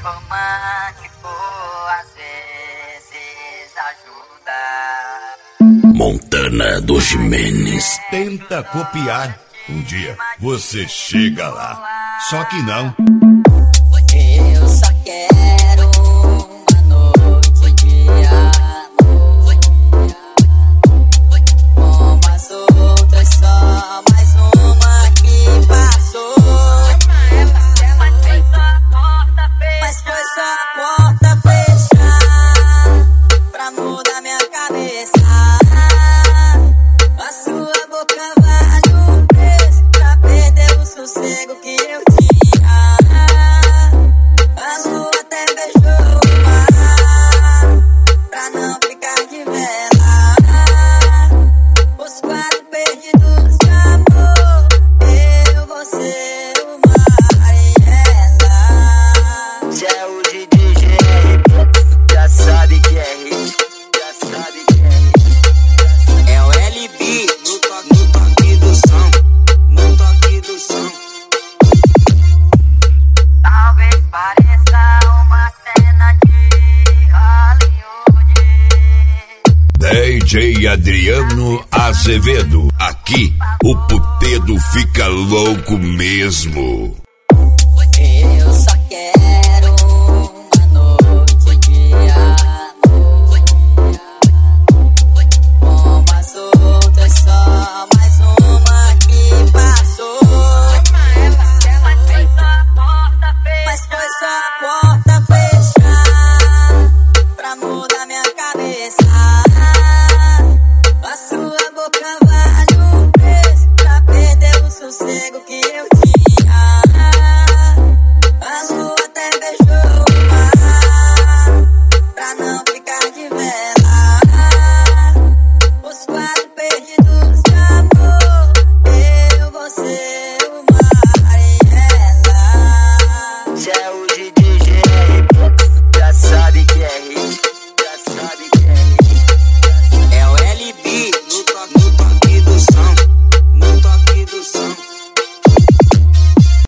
romântico às vezes ajuda. Montana do Jimenez. Tenta copiar. Um dia você chega lá. Só que não. Eu só quero uma noite de amor. Como as outras, só mais uma que passou. Mas foi só a porta fechar pra mudar minha cabeça. A sua boca vale um preço pra perder o sossego que eu tinha. A lua até beijou o mar pra não ficar de vela. Os quatro perdidos de amor, eu, você, o mar e ela. Se é o DJ já sabe que é hit, já sabe que é hit. É o LB no toque do som, no toque do som. Talvez pareça uma cena de Hollywood. DJ Adriano Azevedo. Aqui o putedo fica louco mesmo.